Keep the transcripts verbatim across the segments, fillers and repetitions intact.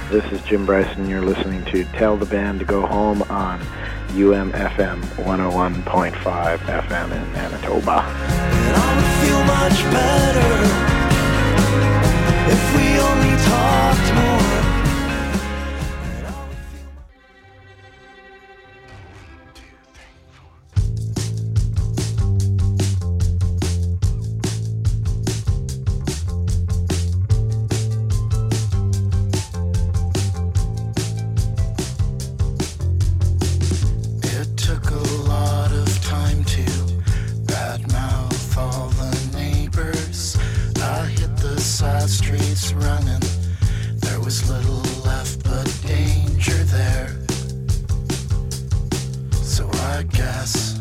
This is Jim Bryson. You're listening to Tell the Band to Go Home on U M F M one oh one point five F M in Manitoba. And I would feel much better if we only talked more. Streets running, there was little left but danger there. So I guess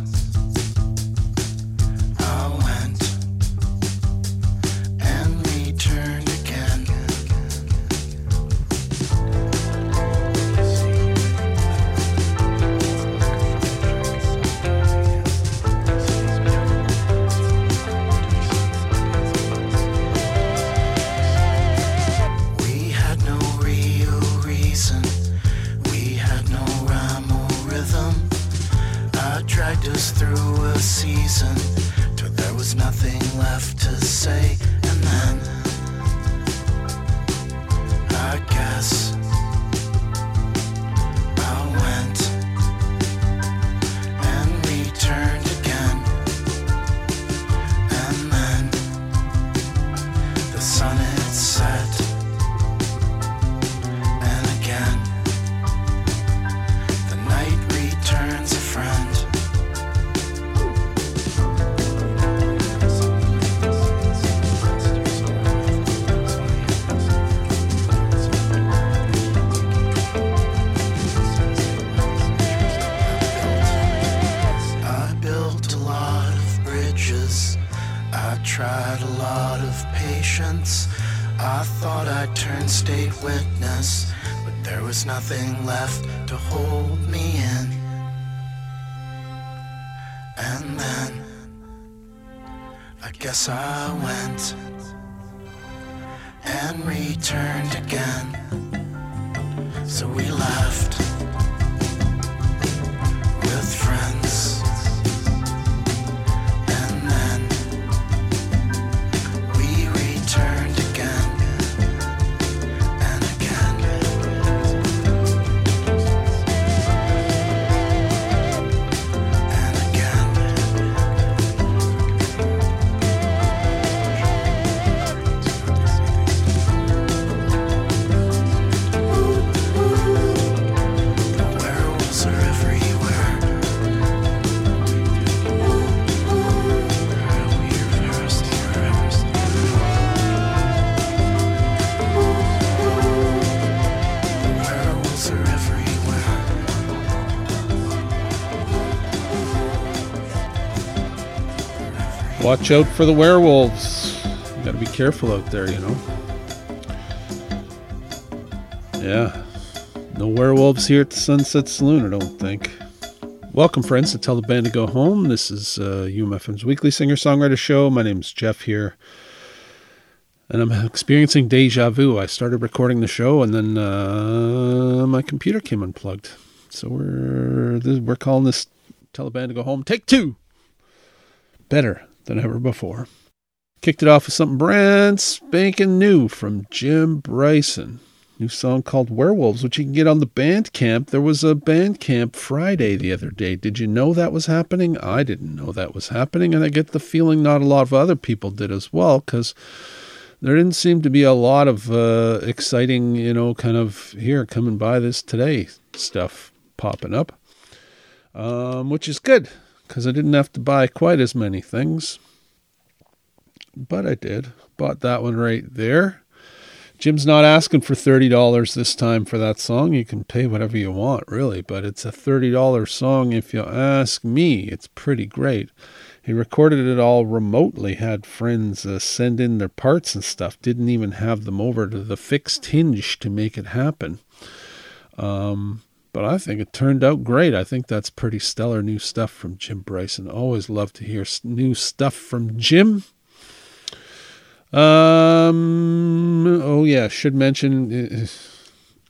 I went and returned again. Us through a season till there was nothing left to say, and then I guess I went and returned again, and then the sun had set, and again the night returns a friend. Tried a lot of patience. I thought I'd turn state witness, but there was nothing left to hold me in. And then I guess I went and returned again. So we left with friends. Watch out for the werewolves. You gotta be careful out there, you know. Yeah. No werewolves here at the Sunset Saloon, I don't think. Welcome, friends, to Tell the Band to Go Home. This is uh, U M F M's weekly singer-songwriter show. My name's Jeff here. And I'm experiencing deja vu. I started recording the show, and then uh, my computer came unplugged. So we're we're calling this Tell the Band to Go Home take two. Better than ever before. Kicked it off with something brand spanking new from Jim Bryson. New song called Werewolves, which you can get on the Bandcamp. There was a Bandcamp Friday the other day. Did you know that was happening? I didn't know that was happening, and I get the feeling not a lot of other people did as well, because there didn't seem to be a lot of uh, exciting, you know, kind of here, coming by this today stuff popping up, um, which is good, because I didn't have to buy quite as many things. But I did. Bought that one right there. Jim's not asking for thirty dollars this time for that song. You can pay whatever you want, really. But it's a thirty dollars song if you ask me. It's pretty great. He recorded it all remotely. Had friends uh, send in their parts and stuff. Didn't even have them over to the Fixed Hinge to make it happen. Um... But I think it turned out great. I think that's pretty stellar new stuff from Jim Bryson. Always love to hear new stuff from Jim. Um. Oh, yeah. Should mention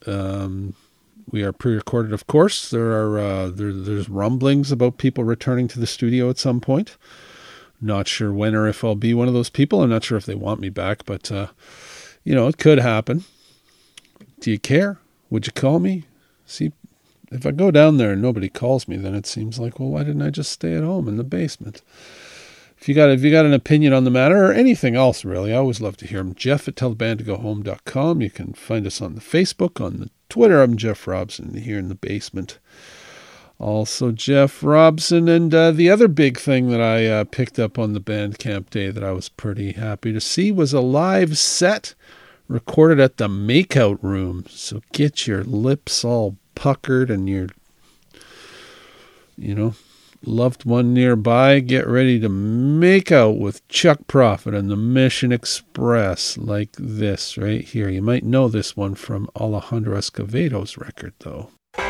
Um, we are pre-recorded, of course. There are uh, there, there's rumblings about people returning to the studio at some point. Not sure when or if I'll be one of those people. I'm not sure if they want me back, but uh, you know, it could happen. Do you care? Would you call me? See, if I go down there and nobody calls me, then it seems like, well, why didn't I just stay at home in the basement? If you got if you got an opinion on the matter or anything else, really, I always love to hear them. Jeff at tell the band to go home dot com. You can find us on the Facebook, on the Twitter. I'm Jeff Robson here in the basement. Also, Jeff Robson. And uh, the other big thing that I uh, picked up on the Bandcamp day that I was pretty happy to see was a live set recorded at the Makeout Room. So get your lips all puckered and your, you know, loved one nearby. Get ready to make out with Chuck Prophet and the Mission Express like this right here. You might know this one from Alejandro Escovedo's record, though.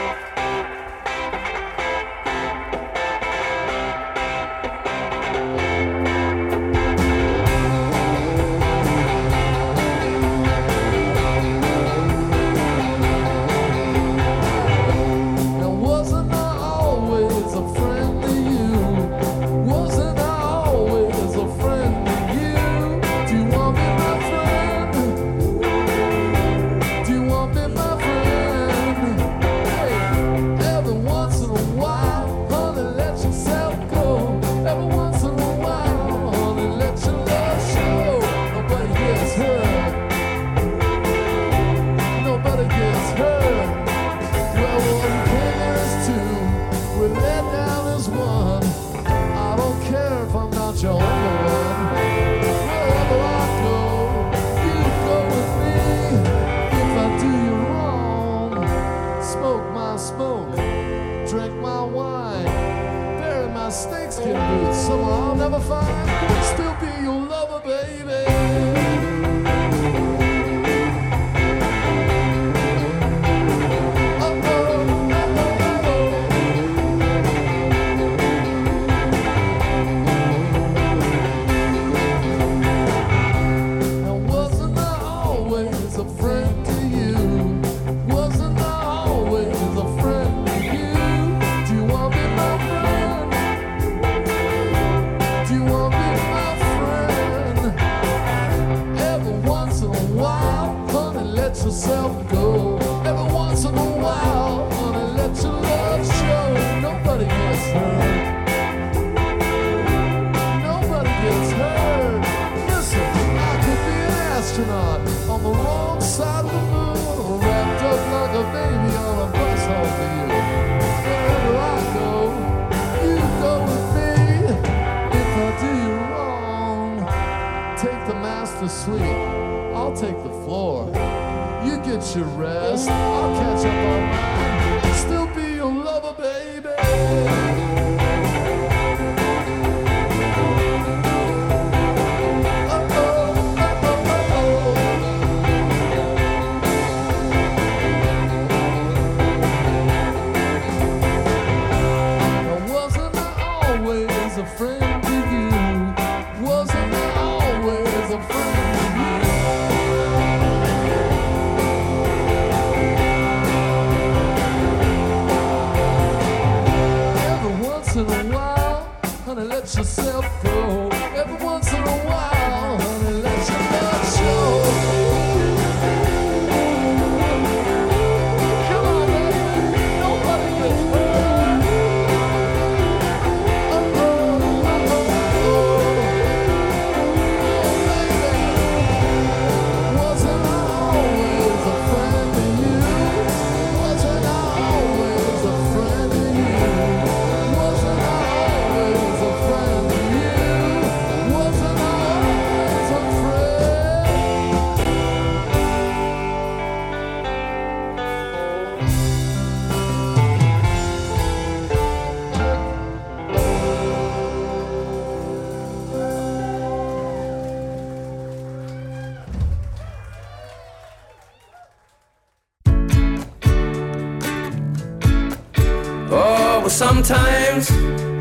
Sometimes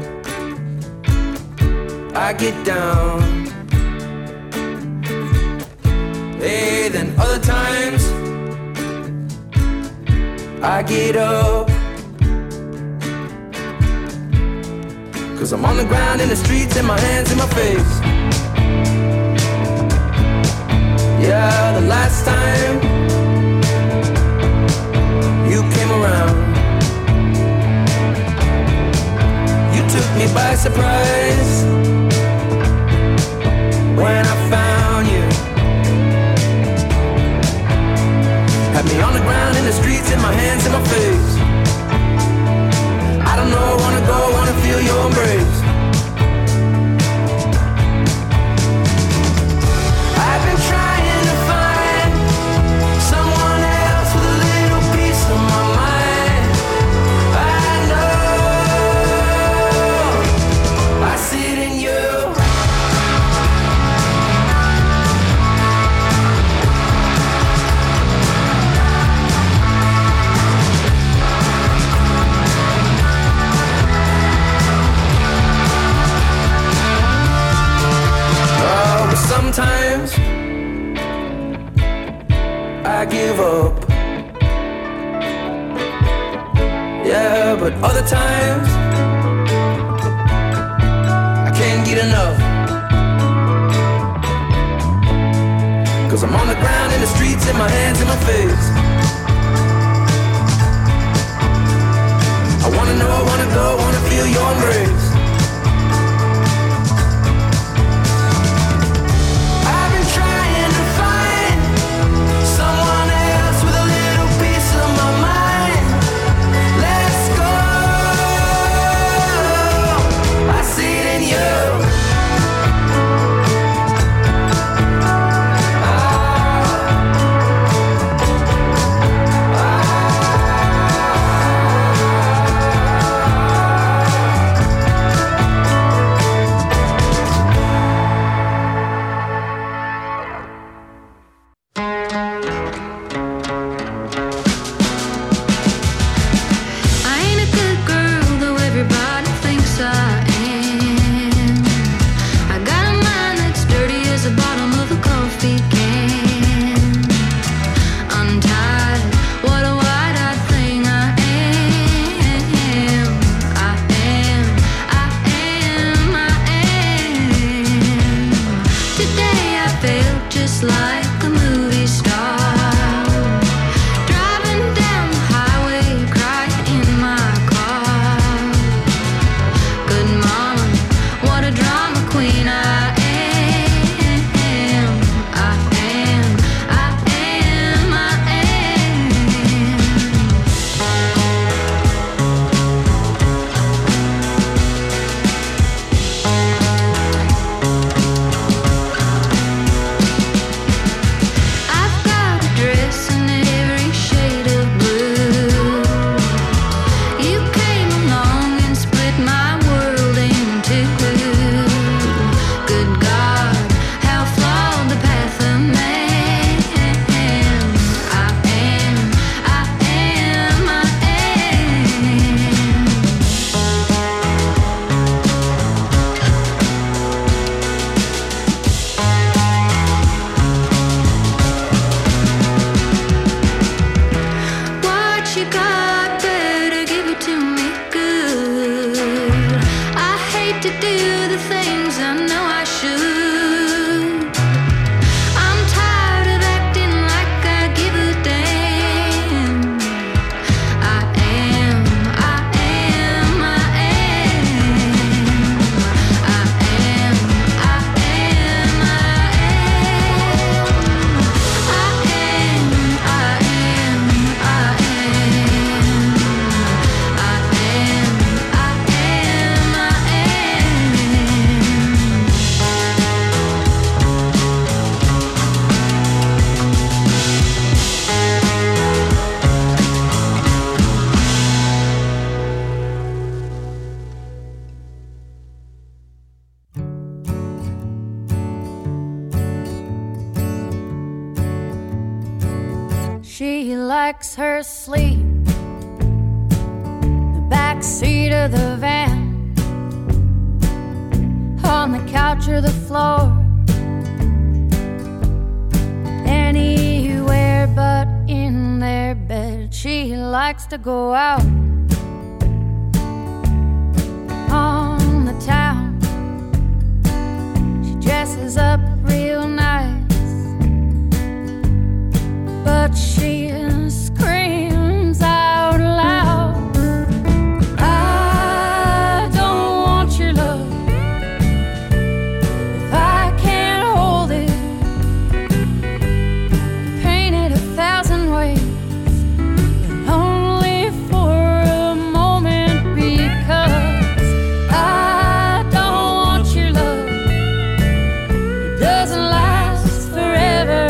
I get down, hey, then other times I get up. Cause I'm on the ground in the streets and my hands in my face. Yeah, the last time you came around, you took me by surprise when I found you. Had me on the ground in the streets and my hands in my face. I don't know, wanna go, wanna feel your embrace. I've been trying to find someone else with a little piece of my mind. I know I see it in you. Sometimes I give up, yeah, but other times I can't get enough. Cause I'm on the ground in the streets and my hands in my face. I wanna know, I wanna go, wanna feel your embrace. She likes her sleep in the back seat of the van, on the couch or the floor, anywhere but in their bed. She likes to go out on the town. She dresses up real nice, but she screams out loud, I don't want your love if I can't hold it. Paint it a thousand ways, but only for a moment, because I don't want your love. It doesn't last forever.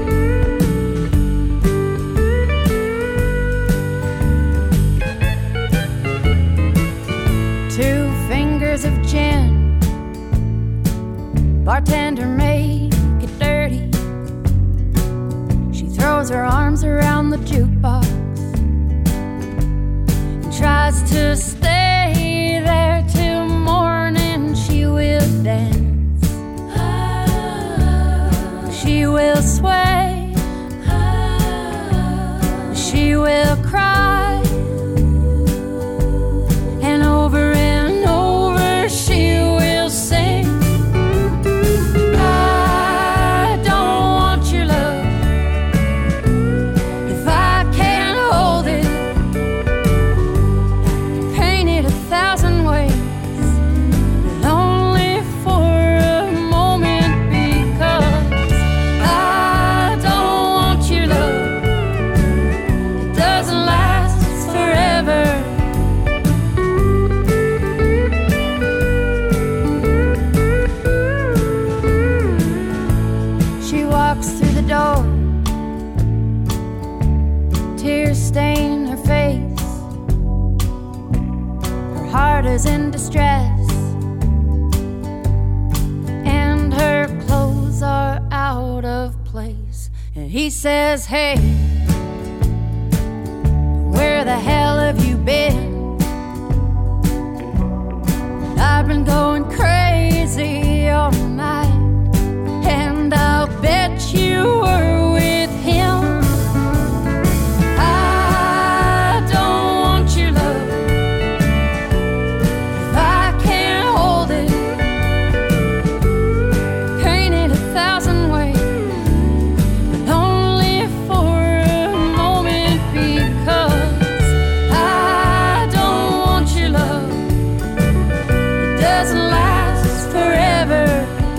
Two fingers of gin, bartender make it dirty. She throws her arms around the jukebox and tries to stay there till morning. She will dance, she will sway, she will cry, and over and over she will sing, I don't want your love if I can't hold it. Paint it a thousand ways, but only for a moment, because I don't want your love. It doesn't last forever. She walks through the door, tears stain her face. Her heart is in distress, and her clothes are out of place. And he says, hey, where the hell have you been? I've been going crazy all night, and I'll bet you were with him. I don't want your love if I can't hold it. Paint it a thousand ways, but only for a moment, because I don't want your love. It doesn't last forever.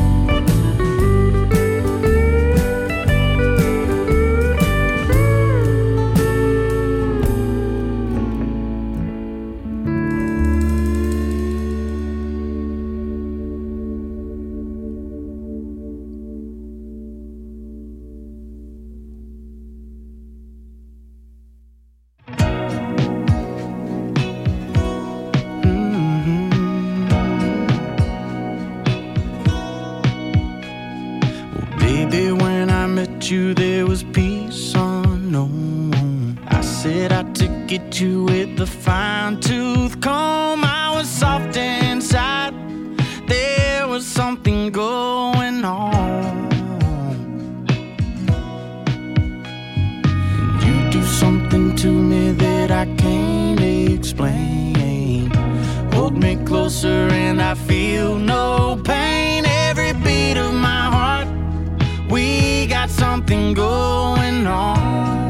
Well, baby, when I met you, there was peace unknown. I set out to get you with the fine tooth comb. I was soft inside, there was something going on. You do something to me that I can't explain. Hold me closer and I feel no pain. Every beat of my heart, we got something going on.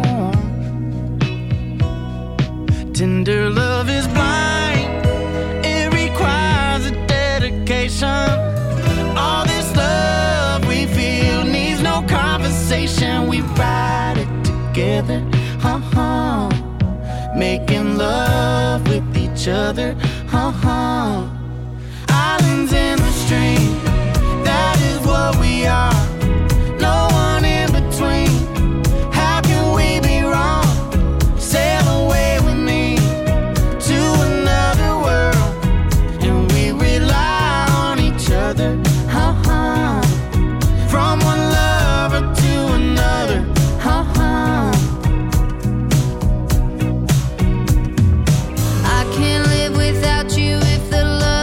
Tender love is blind, it requires a dedication. All this love we feel needs no conversation. We ride it together, uh-huh, making love with each other, uh-huh. Islands in the stream, that is what we are. No one in between. How can we be wrong? Sail away with me to another world, and we rely on each other, uh-huh. From one lover to another, uh-huh. I can't live without you if the love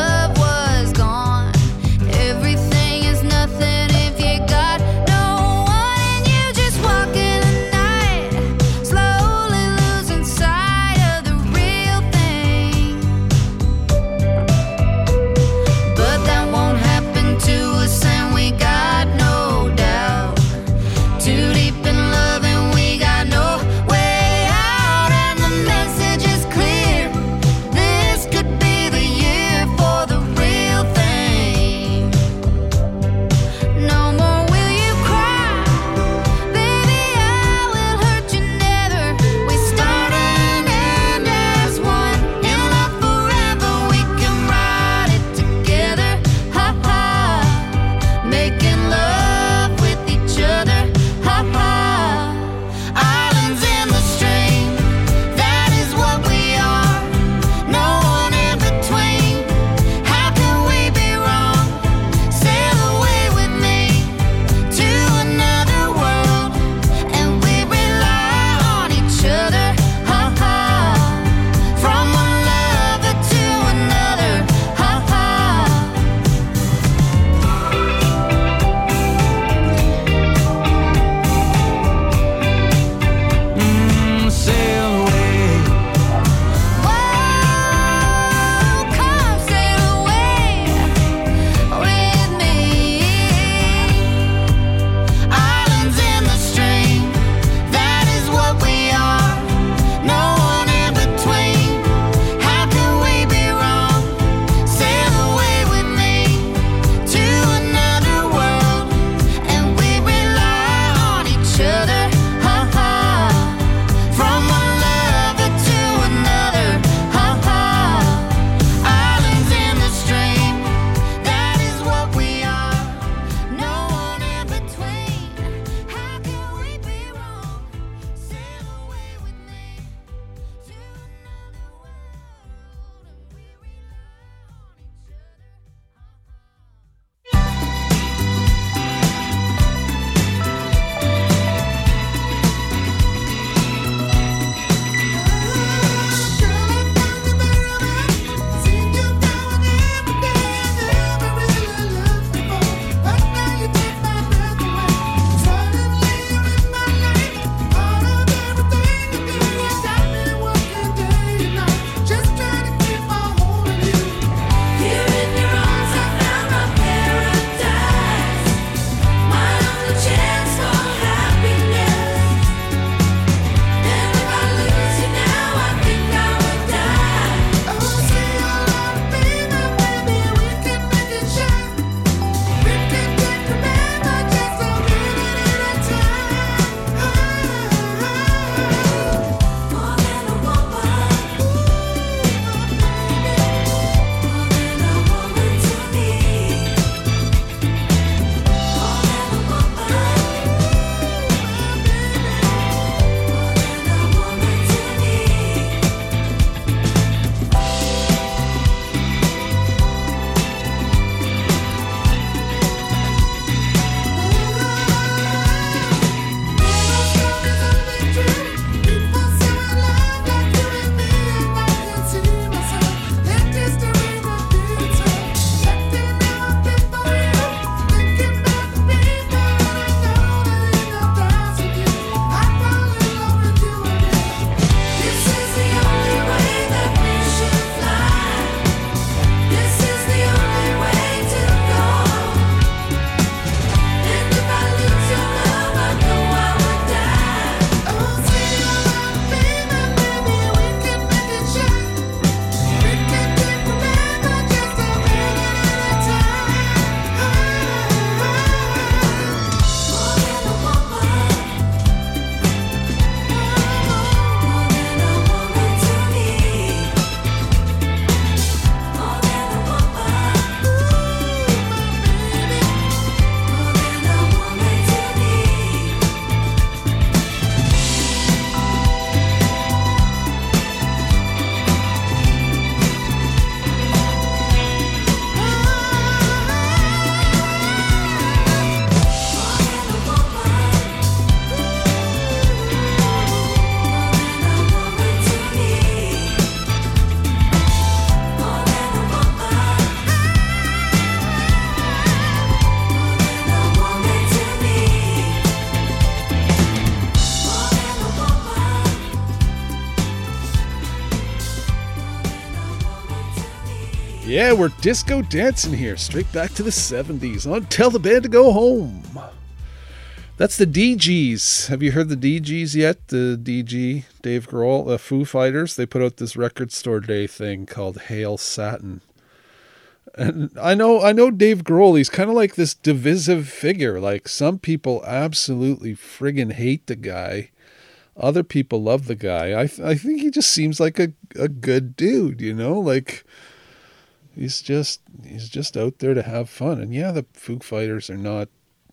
Yeah, we're disco dancing here, straight back to the seventies on Tell the Band to Go Home. That's the D Gs. Have you heard the D Gs yet? The D G, Dave Grohl, the Foo Fighters. They put out this record store day thing called Hail Satin. And I know, I know Dave Grohl, he's kind of like this divisive figure. Like, some people absolutely friggin' hate the guy. Other people love the guy. I th- I think he just seems like a, a good dude, you know? Like, he's just he's just out there to have fun. And yeah, the Foo Fighters are not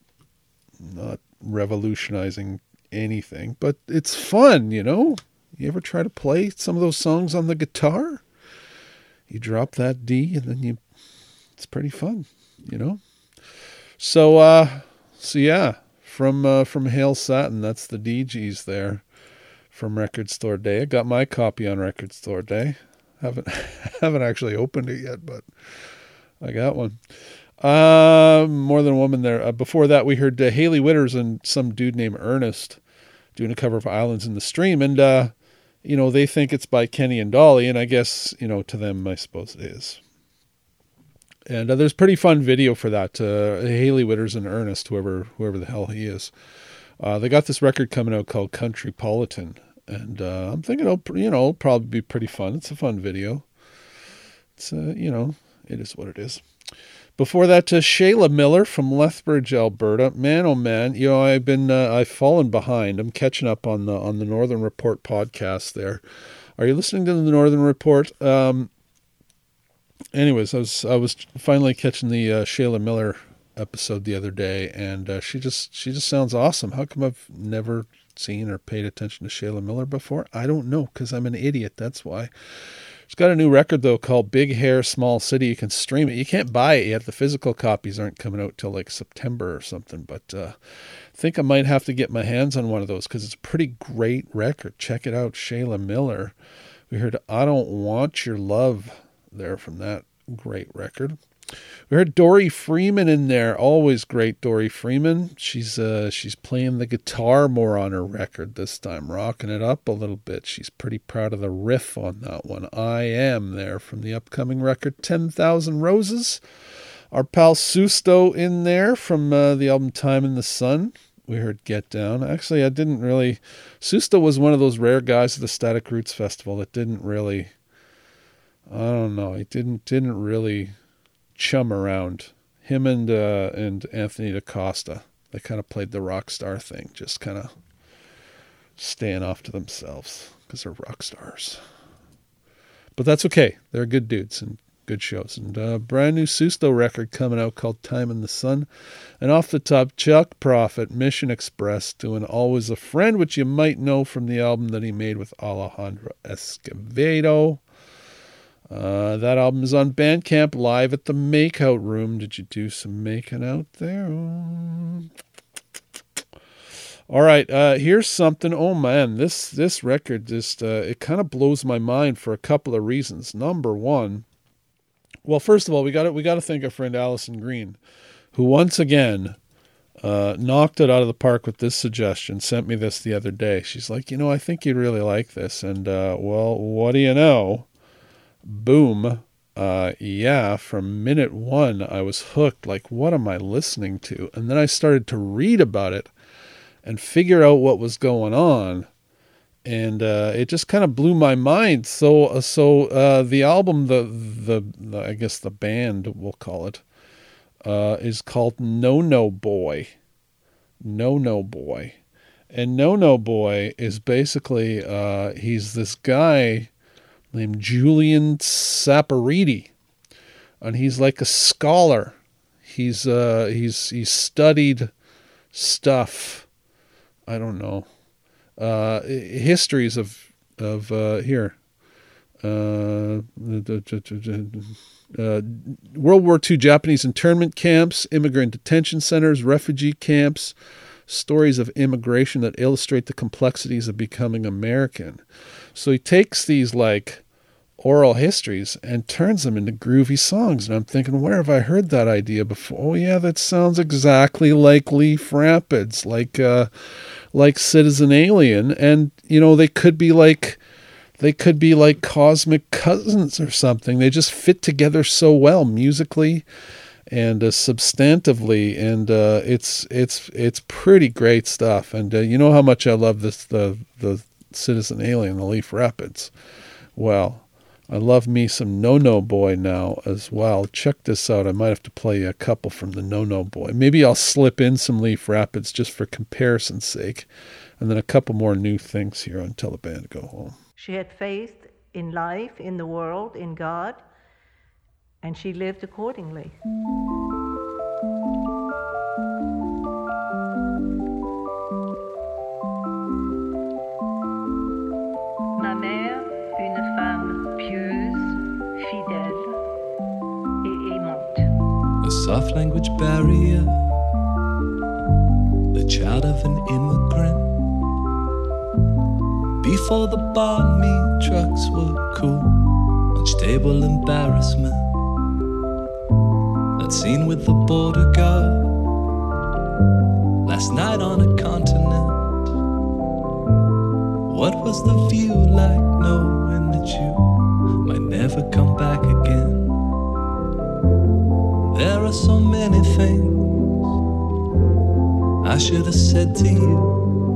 not revolutionizing anything, but it's fun, you know? You ever try to play some of those songs on the guitar? You drop that D and then you it's pretty fun, you know? So uh so yeah, from uh, from Hail Satin, that's the D Gs there from Record Store Day. I got my copy on Record Store Day. Haven't haven't actually opened it yet, but I got one. Uh, More Than a Woman there. Uh, before that, we heard uh, Hayley Whitters and some dude named Ernest doing a cover of Islands in the Stream. And, uh, you know, they think it's by Kenny and Dolly. And I guess, you know, to them, I suppose it is. And uh, there's a pretty fun video for that. Uh, Hayley Whitters and Ernest, whoever whoever the hell he is. Uh, they got this record coming out called Countrypolitan. And uh, I'm thinking, it'll, you know, it'll probably be pretty fun. It's a fun video. It's, uh, you know, it is what it is. Before that, to Shayla Miller from Lethbridge, Alberta. Man, oh man, you know, I've been, uh, I've fallen behind. I'm catching up on the on the Northern Report podcast there. Are you listening to the Northern Report? Um, anyways, I was I was finally catching the uh, Shayla Miller episode the other day, and uh, she just she just sounds awesome. How come I've never seen or paid attention to Shayla Miller before? I don't know, because I'm an idiot. That's why. She's got a new record, though, called Big Hair, Small City. You can stream it. You can't buy it yet. The physical copies aren't coming out till like September or something. But uh, I think I might have to get my hands on one of those because it's a pretty great record. Check it out, Shayla Miller. We heard I Don't Want Your Love there from that great record. We heard Dory Freeman in there. Always great, Dory Freeman. She's uh, she's playing the guitar more on her record this time, rocking it up a little bit. She's pretty proud of the riff on that one. I Am there from the upcoming record, ten thousand Roses. Our pal Susto in there from uh, the album Time in the Sun. We heard Get Down. Actually, I didn't really... Susto was one of those rare guys at the Static Roots Festival that didn't really... I don't know. He didn't didn't really... chum around. Him and uh, and Anthony DaCosta, they kind of played the rock star thing, just kind of staying off to themselves because they're rock stars. But that's okay. They're good dudes and good shows. And a uh, brand new Susto record coming out called Time in the Sun. And off the top, Chuck Prophet, Mission Express, doing Always a Friend, which you might know from the album that he made with Alejandro Escovedo. Uh, that album is on Bandcamp, live at the Makeout Room. Did you do some making out there? All right, uh, here's something. Oh man, this this record just uh, it kind of blows my mind for a couple of reasons. Number one, well, first of all, we got to we got to thank our friend Allison Green, who once again uh, knocked it out of the park with this suggestion. Sent me this the other day. She's like, you know, I think you'd really like this. And uh, well, what do you know? Boom. Uh, yeah, from minute one, I was hooked. Like, what am I listening to? And then I started to read about it and figure out what was going on. And uh, it just kind of blew my mind. So, uh, so uh, the album, the, the the I guess the band, we'll call it, uh, is called No No Boy. No No Boy. And No No Boy is basically, uh, he's this guy named Julian Saporiti, and he's like a scholar. He's uh he's he's studied stuff. I don't know, uh, histories of of uh, here, uh, uh, World War Two Japanese internment camps, immigrant detention centers, refugee camps, stories of immigration that illustrate the complexities of becoming American. So he takes these like oral histories and turns them into groovy songs. And I'm thinking, where have I heard that idea before? Oh yeah, that sounds exactly like Leaf Rapids, like uh, like Citizen Alien. And, you know, they could be like they could be like cosmic cousins or something. They just fit together so well musically and uh, substantively, and uh, it's it's it's pretty great stuff. And uh, you know how much I love this the the Citizen Alien, the Leaf Rapids. Well, I love me some No No Boy now as well. Check this out. I might have to play a couple from the No No Boy. Maybe I'll slip in some Leaf Rapids just for comparison's sake, and then a couple more new things here on Tell the Band to Go Home. She had faith in life, in the world, in God, and she lived accordingly. Ma mère, une femme pieuse, fidèle et aimante. A soft language barrier, the child of an immigrant. Before the bar meat trucks were cool, unstable embarrassment. That scene with the border guard last night on a continent. What was the view like, knowing that you might never come back again? There are so many things I should have said to you.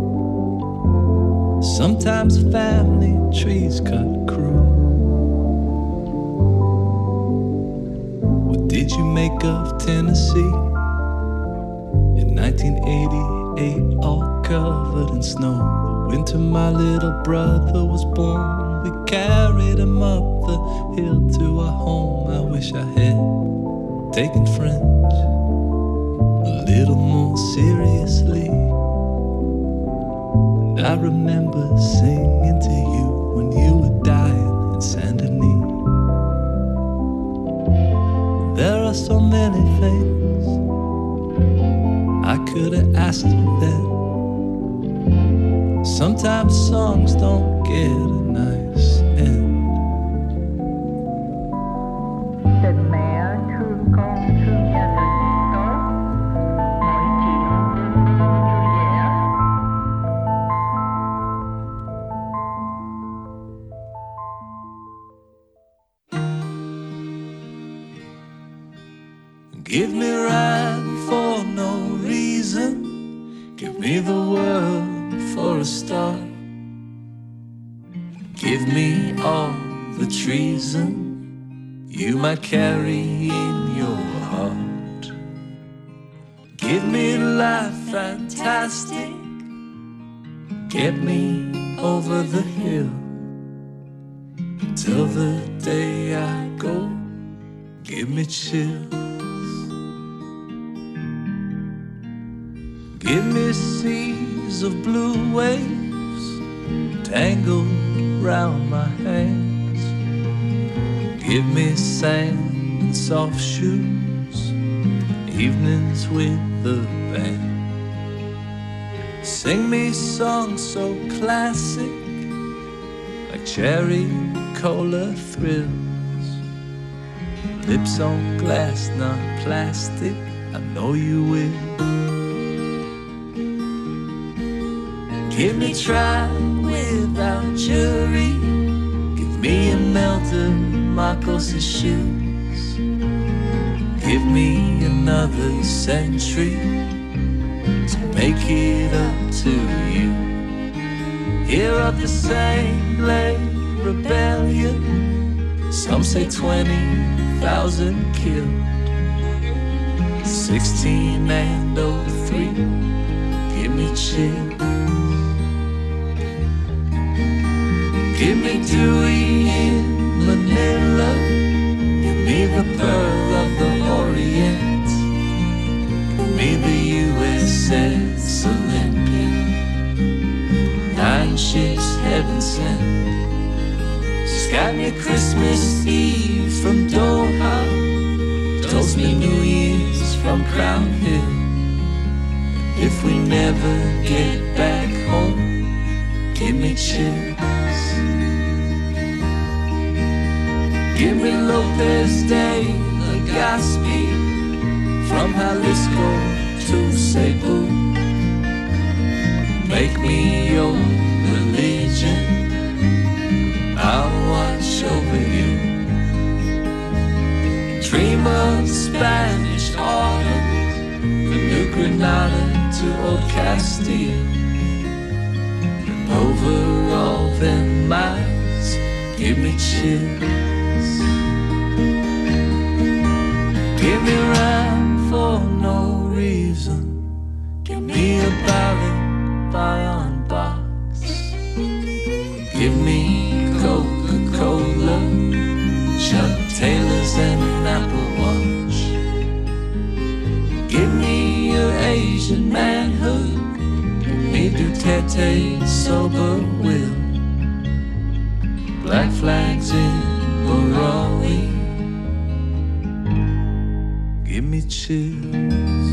Sometimes family trees cut cruel. What did you make of Tennessee in nineteen eighty-eight, all covered in snow? The winter my little brother was born, we carried him up the hill to our home. I wish I had taken French a little more seriously. And I remember singing to you when you were dying in Saint Denis. There are so many things I could have asked you then. Sometimes songs don't get a nice end. Cette mer, tout quand tu viens de temps, mon Give me right for no reason. Give me the world for a start. Give me all the treason you might carry in your heart. Give me life fantastic. Get me over the hill. Till the day I go, give me chills. Give me seas of blue waves tangled round my hands. Give me sand and soft shoes, evenings with the band. Sing me songs so classic, like cherry cola thrills. Lips on glass, not plastic, I know you will. Give me try without jury. Give me a melted Marcos' shoes. Give me another century to make it up to you. Here are the same late rebellion. Some say twenty thousand killed. Sixteen and oh three. Give me chills. Give me Dewey in Manila. Give me the pearl of the Orient. Give me the U S S Olympia. Nine ships heaven sent. Sky me Christmas Eve from Doha. Toast me New Year's from Crown Hill. If we never get back home, give me chills. Give me Lopez de Legazpi, from Jalisco to Cebu. Make me your religion. Granada to old Castile. And over all them miles, give me chills. Give me rhyme for no reason. Give me a ballad by on box. Give me Coca-Cola, Chuck Taylors and an Apple Watch. Give me your Asian manhood. Give me Duterte sober will. Black flags in Barawi. Give me chills.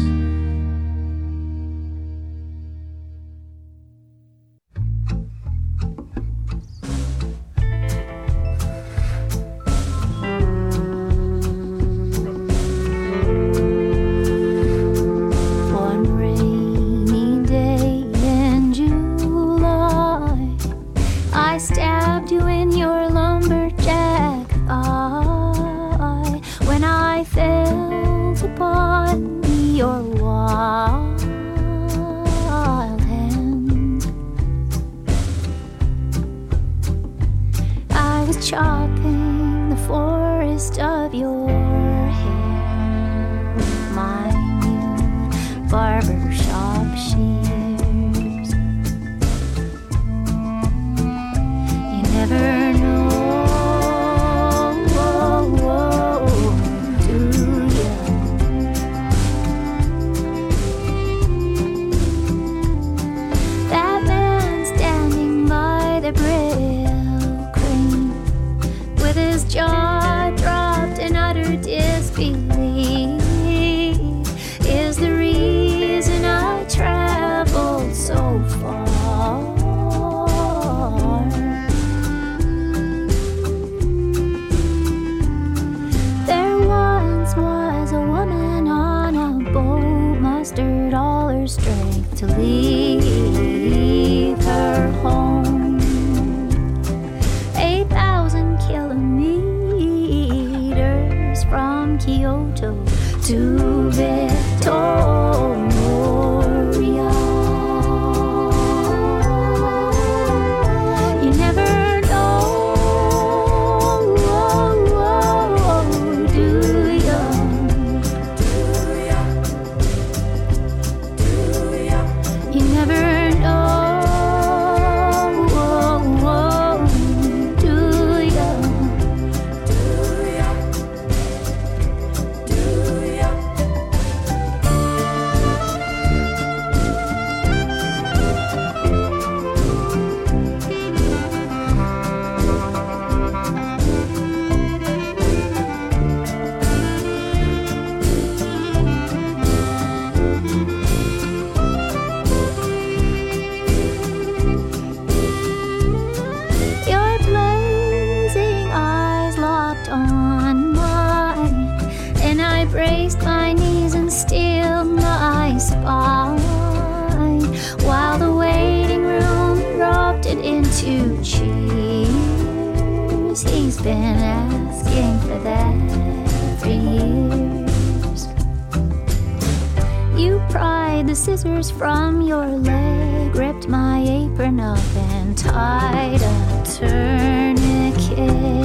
From your leg, ripped my apron up and tied a tourniquet.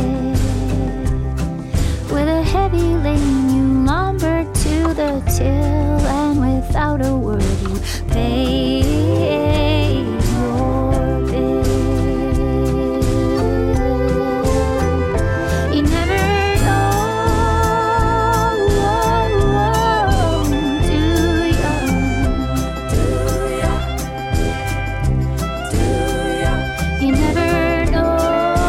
With a heavy lane you lumbered to the till, and without a word you paid your bill. You never You never know.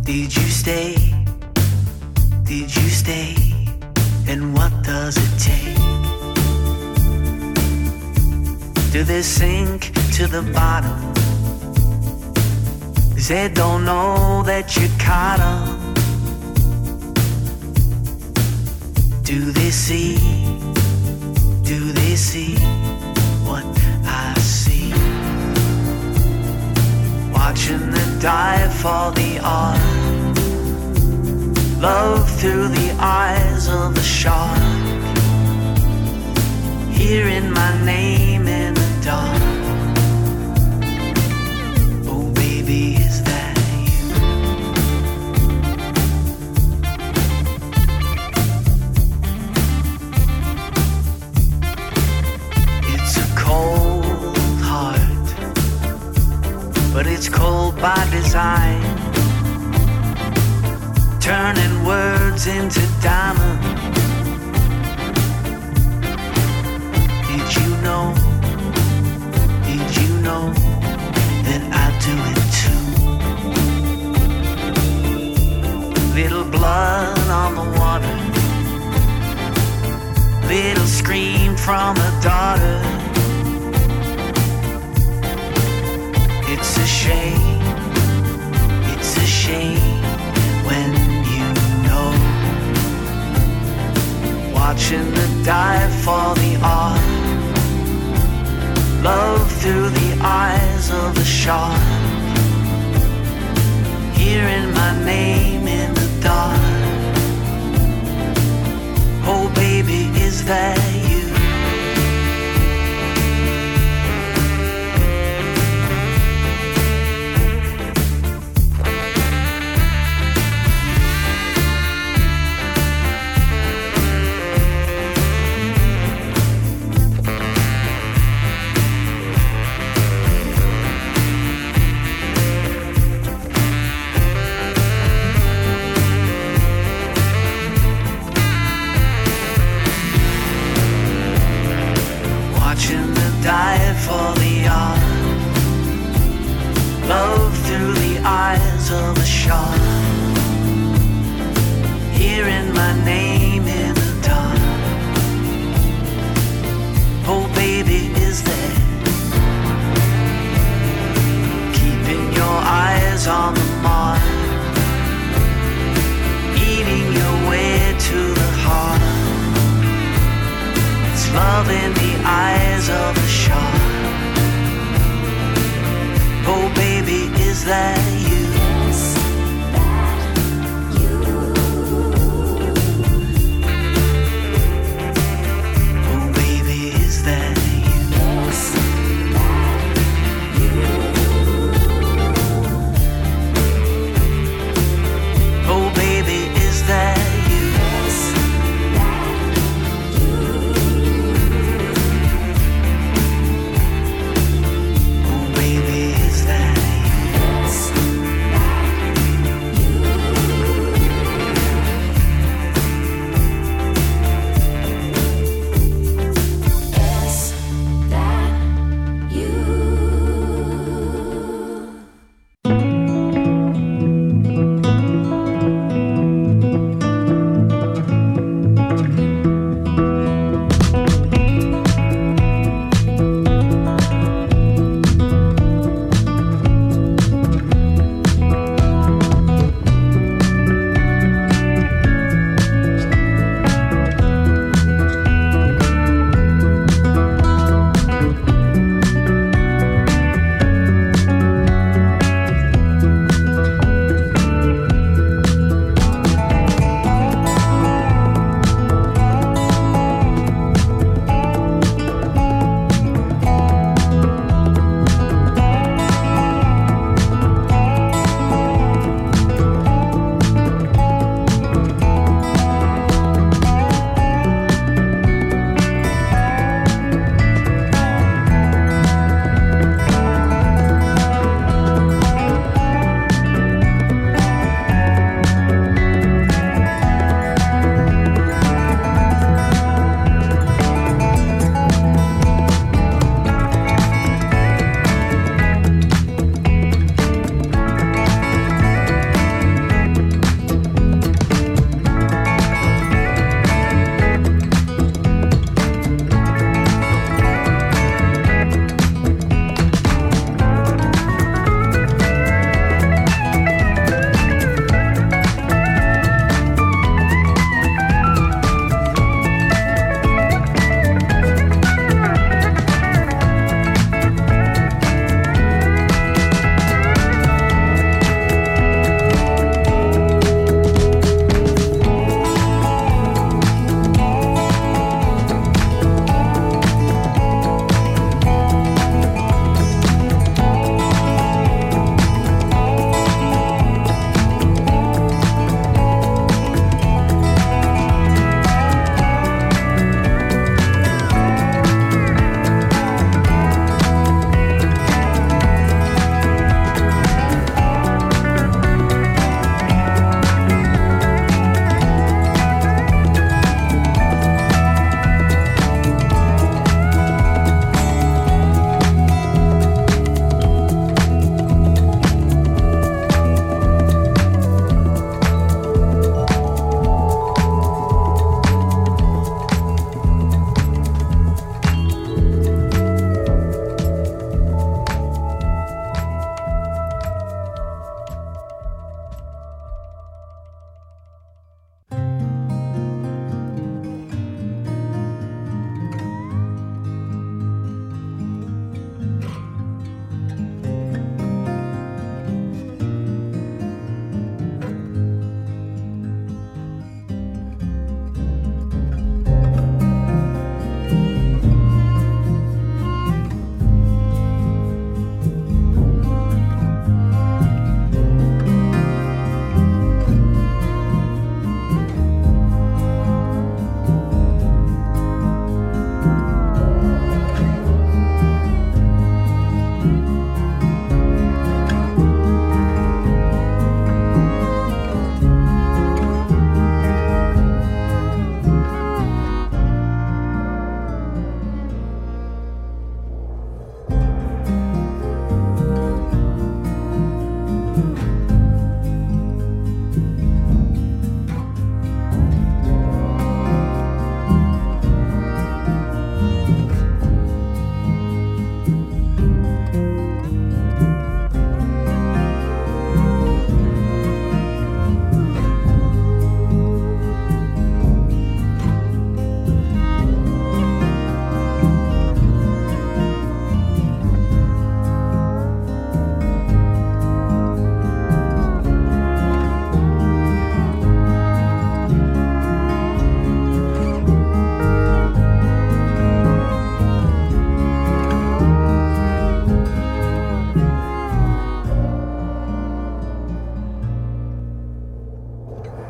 Did you stay? Did you stay? And what does it take? Do they sink to the bottom? 'Cause they don't know that you caught 'em. Do they see? Do they see what I see? Watching the dive for the art, love through the eyes of the shark, hearing my name in the dark. Oh baby, is that you? It's a cold heart, but it's cold by design, turning words into diamonds. Did you know, did you know that I do it too? Little blood on the water, little scream from a daughter. It's a shame, it's a shame when you know. Watching the dive for the art, love through the eyes of the shark, hearing my name in the dark. Oh baby, is that you?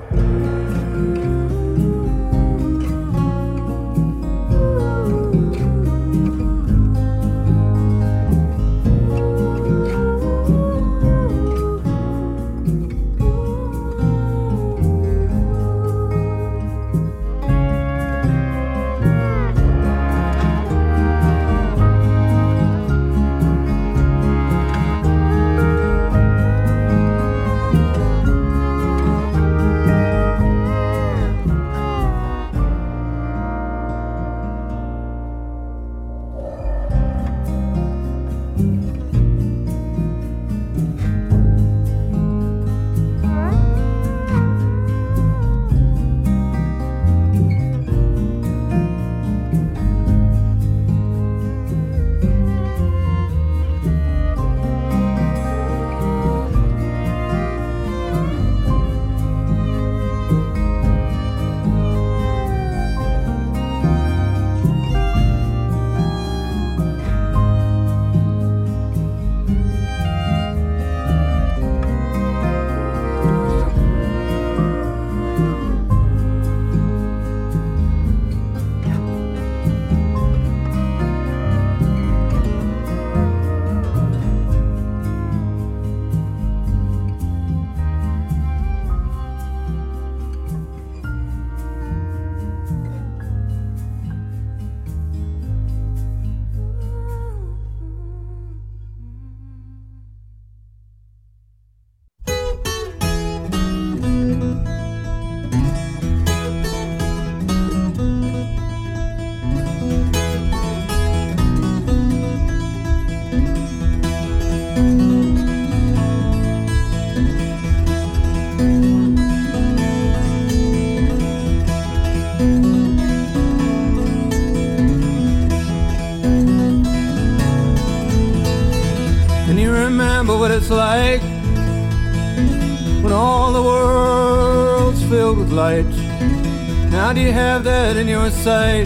what it's like when all the world's filled with light. Now do you have that in your sight?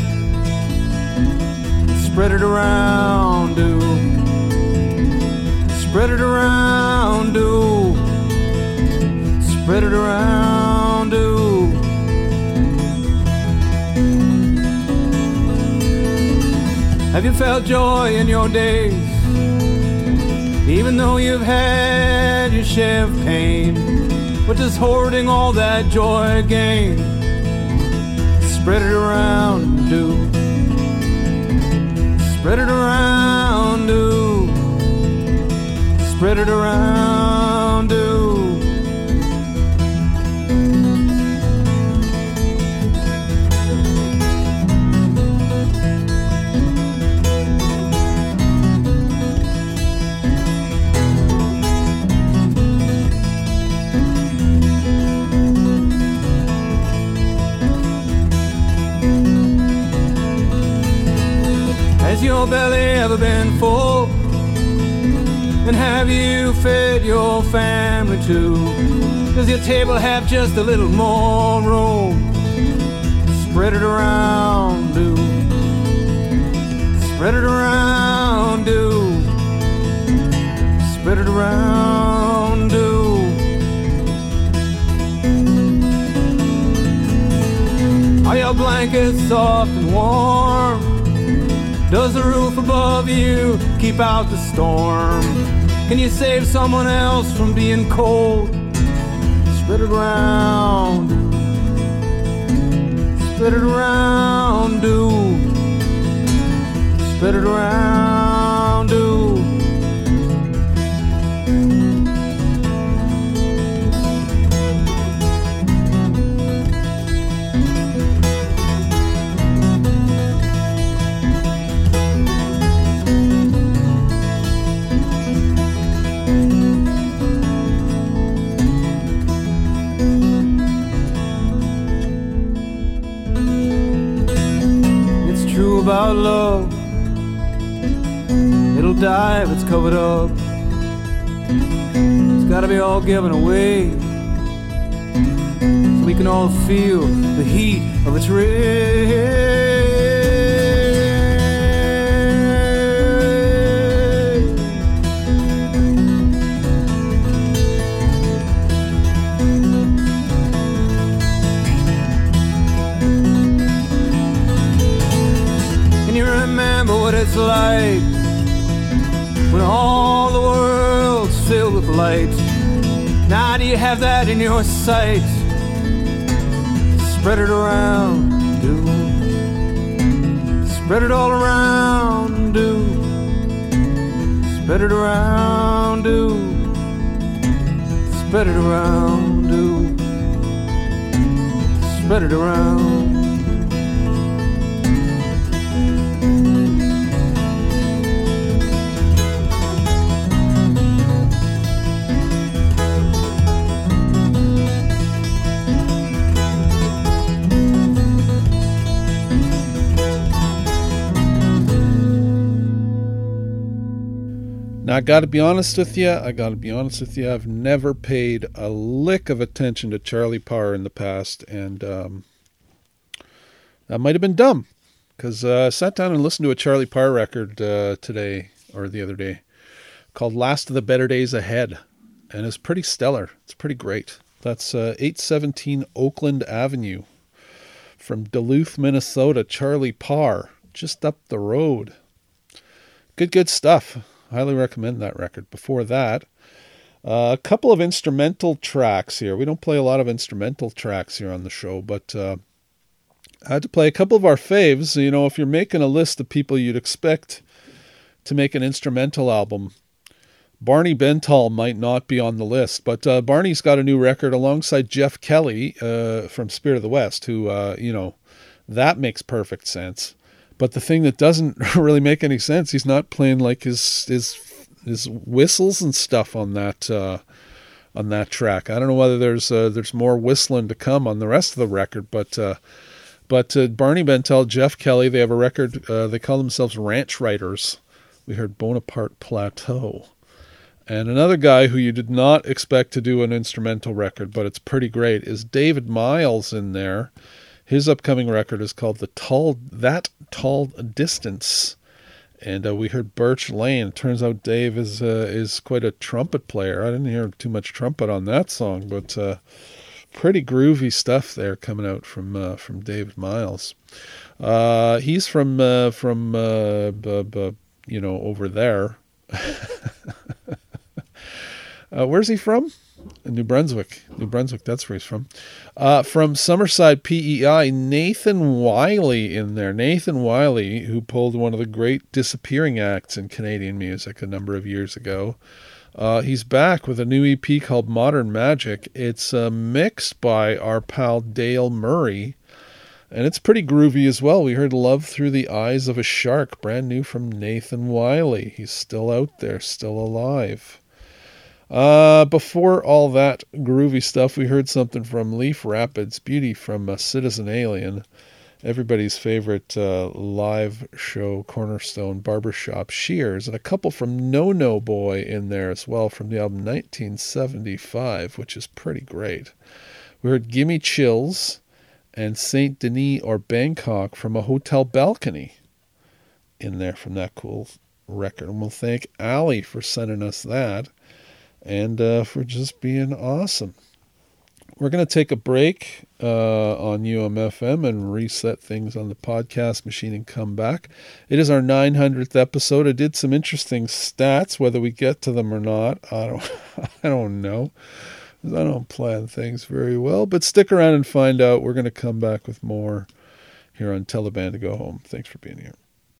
Spread it around, do. Spread it around, do. Spread it around, do. Have you felt joy in your days? Even though you've had your share of pain, what does hoarding all that joy gain? Spread it around, do. Spread it around, do. Spread it around, do. Has your belly ever been full? And have you fed your family too? Does your table have just a little more room? Spread it around, do. Spread it around, do. Spread it around, do. Are your blankets soft and warm? Does the roof above you keep out the storm? Can you save someone else from being cold? Spread it around, spread it around, do. Spread it around, do. About love, it'll die if it's covered up. It's gotta be all given away, so we can all feel the heat of its rays. it's like when all the world's filled with light. Now do you have that in your sight? Spread it around, do. Spread it all around, do. Spread it around, do. Spread it around, do. Spread it around. Now, I got to be honest with you. I got to be honest with you. I've never paid a lick of attention to Charlie Parr in the past, and um, that might have been dumb, because uh, I sat down and listened to a Charlie Parr record uh, today, or the other day, called Last of the Better Days Ahead, and it's pretty stellar. It's pretty great. That's uh, eight seventeen Oakland Avenue from Duluth, Minnesota. Charlie Parr, just up the road. Good, good stuff. Highly recommend that record. Before that, uh, a couple of instrumental tracks here. We don't play a lot of instrumental tracks here on the show, but uh, I had to play a couple of our faves. You know, if you're making a list of people you'd expect to make an instrumental album, Barney Bentall might not be on the list, but uh, Barney's got a new record alongside Jeff Kelly uh, from Spirit of the West, who, uh, you know, that makes perfect sense. But the thing that doesn't really make any sense, he's not playing like his his his whistles and stuff on that uh, on that track. I don't know whether there's uh, there's more whistling to come on the rest of the record, but uh, but uh, Barney Bentall, Jeff Kelly, they have a record. Uh, they call themselves Ranch Riders. We heard Bonaparte Plateau, and another guy who you did not expect to do an instrumental record, but it's pretty great, is David Miles in there. His upcoming record is called The Tall That Tall Distance, and uh, we heard Birch Lane. Turns out Dave is uh, is quite a trumpet player. I didn't hear too much trumpet on that song, but uh, pretty groovy stuff there coming out from uh, from David Miles. Uh, he's from uh, from uh, b- b- you know over there. uh, where's he from? New Brunswick. New Brunswick, that's where he's from. Uh, from Summerside, P E I, Nathan Wiley in there. Nathan Wiley, who pulled one of the great disappearing acts in Canadian music a number of years ago. Uh, he's back with a new E P called Modern Magic. It's uh, mixed by our pal Dale Murray, and it's pretty groovy as well. We heard Love Through the Eyes of a Shark, brand new from Nathan Wiley. He's still out there, still alive. Uh, before all that groovy stuff, we heard something from Leaf Rapids, Beauty from uh, Citizen Alien, everybody's favorite uh, live show cornerstone barbershop Shears, and a couple from No No Boy in there as well from the album nineteen seventy-five, which is pretty great. We heard Gimme Chills and Saint Denis or Bangkok from A Hotel Balcony in there from that cool record. And we'll thank Ali for sending us that. And uh, for just being awesome. We're going to take a break uh, on U M F M and reset things on the podcast machine and come back. It is our nine hundredth episode. I did some interesting stats. Whether we get to them or not, I don't, I don't know. I don't plan things very well. But stick around and find out. We're going to come back with more here on Tell the Band to Go Home. Thanks for being here.